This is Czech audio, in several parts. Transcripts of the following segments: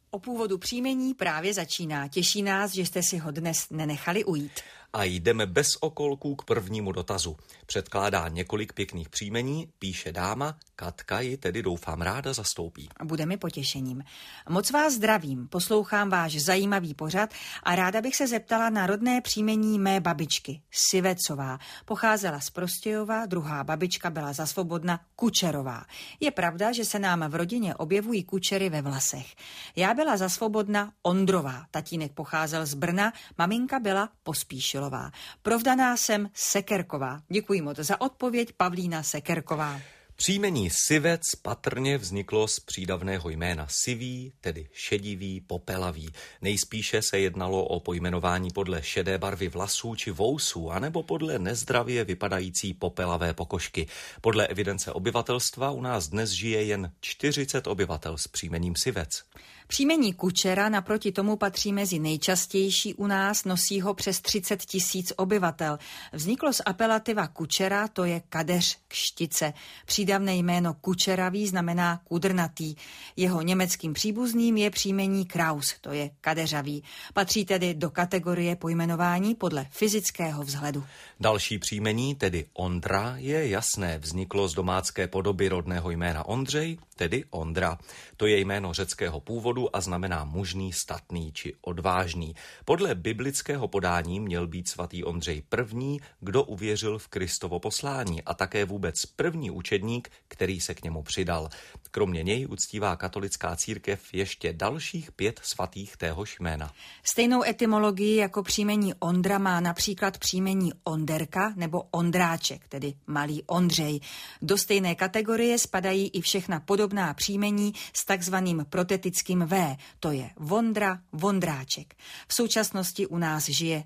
O původu příjmení právě začíná. Těší nás, že jste si ho dnes nenechali ujít. A jdeme bez okolků k prvnímu dotazu. Předkládá několik pěkných příjmení, píše dáma, Katka ji tedy doufám ráda zastoupí. Bude mi potěšením. Moc vás zdravím, poslouchám váš zajímavý pořad a ráda bych se zeptala na rodné příjmení mé babičky, Sivecová. Pocházela z Prostějova, druhá babička byla za Svobodna Kučerová. Je pravda, že se nám v rodině objevují kučery ve vlasech. Já byla za Svobodna Ondrová, tatínek pocházel z Brna, maminka byla Pospíšilová. Provdaná jsem Sekerková. Děkuji moc za odpověď, Pavlína Sekerková. Příjmení Sivec patrně vzniklo z přídavného jména sivý, tedy šedivý, popelavý. Nejspíše se jednalo o pojmenování podle šedé barvy vlasů či vousů, anebo podle nezdravě vypadající popelavé pokožky. Podle evidence obyvatelstva u nás dnes žije jen 40 obyvatel s příjmením Sivec. Příjmení Kučera naproti tomu patří mezi nejčastější u nás, nosí ho přes 30 000 obyvatel. Vzniklo z apelativa Kučera, to je kadeř kštice. Přídavné jméno Kučeravý znamená kudrnatý. Jeho německým příbuzným je příjmení Kraus, to je kadeřavý. Patří tedy do kategorie pojmenování podle fyzického vzhledu. Další příjmení, tedy Ondra, je jasné, vzniklo z domácké podoby rodného jména Ondřej, tedy Ondra. To je jméno řeckého původu a znamená mužný, statný či odvážný. Podle biblického podání měl být svatý Ondřej první, kdo uvěřil v Kristovo poslání a také vůbec první učedník, který se k němu přidal. Kromě něj uctívá katolická církev ještě dalších 5 svatých téhož jména. Stejnou etymologii jako příjmení Ondra má například příjmení Onderka nebo Ondráček, tedy malý Ondřej. Do stejné kategorie spadají i všechna podobná příjmení s takzvaným protetickým V, to je Vondra, Vondráček. V současnosti u nás žije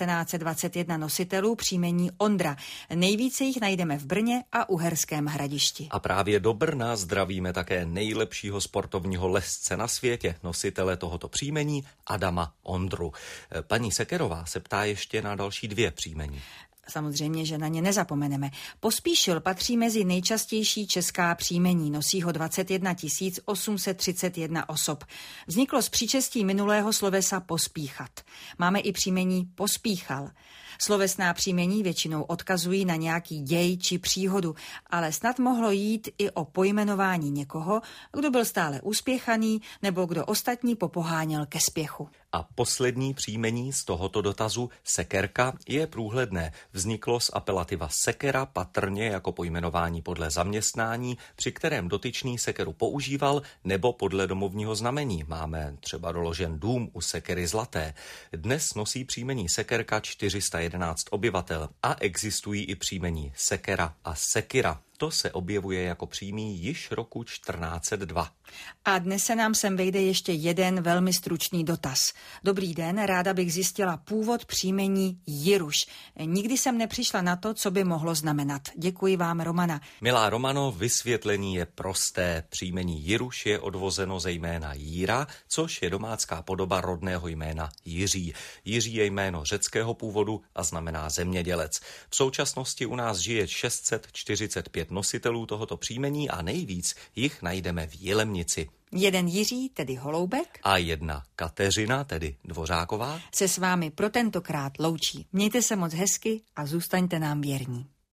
1921 nositelů příjmení Ondra. Nejvíce jich najdeme v Brně a Uherském Hradišti. A právě do Brna zdravíme také nejlepšího sportovního lezce na světě, nositele tohoto příjmení Adama Ondru. Paní Sekerová se ptá ještě na další 2 příjmení. Samozřejmě, že na ně nezapomeneme. Pospíšil patří mezi nejčastější česká příjmení, nosí ho 21 831 osob. Vzniklo z příčestí minulého slovesa pospíchat. Máme i příjmení pospíchal. Slovesná příjmení většinou odkazují na nějaký děj či příhodu, ale snad mohlo jít i o pojmenování někoho, kdo byl stále uspěchaný nebo kdo ostatní popoháněl ke spěchu. A poslední příjmení z tohoto dotazu, Sekerka, je průhledné. Vzniklo z apelativa sekera patrně jako pojmenování podle zaměstnání, při kterém dotyčný sekeru používal, nebo podle domovního znamení. Máme třeba doložen dům u Sekery Zlaté. Dnes nosí příjmení Sekerka 411 obyvatel a existují i příjmení Sekera a Sekira. To se objevuje jako příjmení již roku 1402. A dnes se nám sem vejde ještě jeden velmi stručný dotaz. Dobrý den, ráda bych zjistila původ příjmení Jiruš. Nikdy jsem nepřišla na to, co by mohlo znamenat. Děkuji vám, Romana. Milá Romano, vysvětlení je prosté. Příjmení Jiruš je odvozeno ze jména Jíra, což je domácká podoba rodného jména Jiří. Jiří je jméno řeckého původu a znamená zemědělec. V současnosti u nás žije 645 nositelů tohoto příjmení a nejvíc jich najdeme v Jilemnici. Jeden Jiří, tedy Holoubek, a jedna Kateřina, tedy Dvořáková, se s vámi pro tentokrát loučí. Mějte se moc hezky a zůstaňte nám věrní.